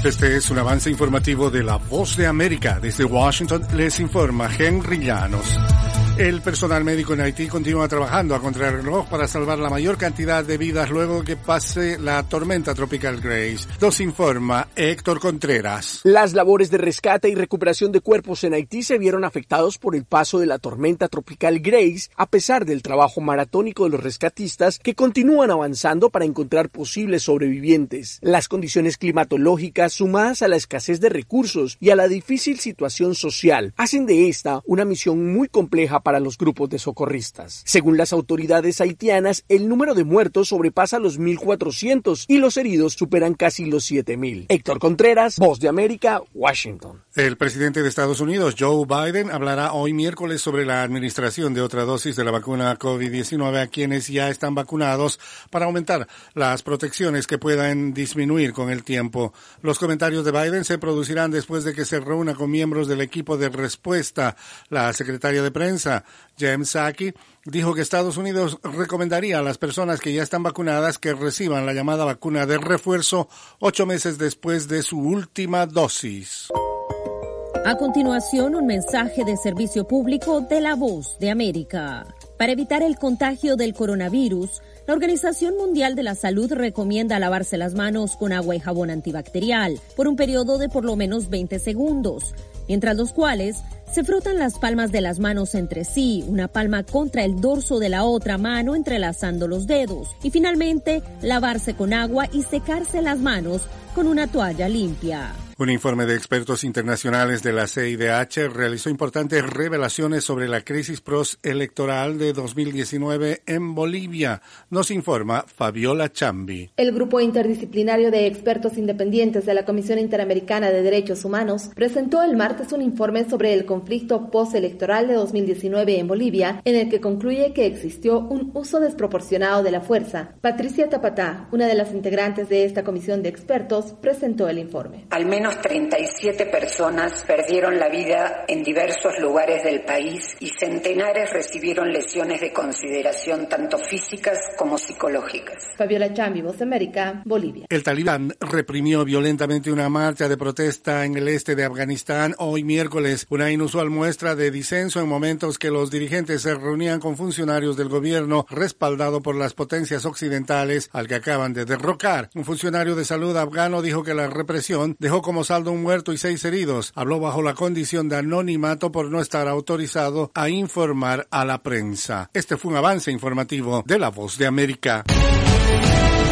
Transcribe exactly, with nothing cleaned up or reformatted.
Este es un avance informativo de La Voz de América. Desde Washington les informa Henry Llanos. El personal médico en Haití continúa trabajando a contrarreloj para salvar la mayor cantidad de vidas luego que pase la tormenta tropical Grace. Nos informa Héctor Contreras. Las labores de rescate y recuperación de cuerpos en Haití se vieron afectados por el paso de la tormenta tropical Grace, a pesar del trabajo maratónico de los rescatistas que continúan avanzando para encontrar posibles sobrevivientes. Las condiciones climatológicas, sumadas a la escasez de recursos y a la difícil situación social, hacen de esta una misión muy compleja para los grupos de socorristas. Según las autoridades haitianas, el número de muertos sobrepasa los mil cuatrocientos y los heridos superan casi los siete mil. Héctor Contreras, Voz de América, Washington. El presidente de Estados Unidos, Joe Biden, hablará hoy miércoles sobre la administración de otra dosis de la vacuna COVID diecinueve a quienes ya están vacunados para aumentar las protecciones que puedan disminuir con el tiempo. Los comentarios de Biden se producirán después de que se reúna con miembros del equipo de respuesta. La secretaria de prensa, Jen Psaki, dijo que Estados Unidos recomendaría a las personas que ya están vacunadas que reciban la llamada vacuna de refuerzo ocho meses después de su última dosis. A continuación, un mensaje de servicio público de La Voz de América. Para evitar el contagio del coronavirus, la Organización Mundial de la Salud recomienda lavarse las manos con agua y jabón antibacterial por un periodo de por lo menos veinte segundos, mientras los cuales se frotan las palmas de las manos entre sí, una palma contra el dorso de la otra mano entrelazando los dedos, y finalmente lavarse con agua y secarse las manos con una toalla limpia. Un informe de expertos internacionales de la C I D H realizó importantes revelaciones sobre la crisis postelectoral de dos mil diecinueve en Bolivia. Nos informa Fabiola Chambi. El grupo interdisciplinario de expertos independientes de la Comisión Interamericana de Derechos Humanos presentó el martes un informe sobre el conflicto postelectoral de dos mil diecinueve en Bolivia, en el que concluye que existió un uso desproporcionado de la fuerza. Patricia Tapatá, una de las integrantes de esta comisión de expertos, presentó el informe. Al menos treinta y siete personas perdieron la vida en diversos lugares del país y centenares recibieron lesiones de consideración tanto físicas como psicológicas. Fabiola Chambi, Voz de América, Bolivia. El talibán reprimió violentamente una marcha de protesta en el este de Afganistán hoy miércoles, una inusual muestra de disenso en momentos que los dirigentes se reunían con funcionarios del gobierno respaldado por las potencias occidentales al que acaban de derrocar. Un funcionario de salud afgano dijo que la represión dejó como saldo un muerto y seis heridos. Habló bajo la condición de anonimato por no estar autorizado a informar a la prensa. Este fue un avance informativo de La Voz de América.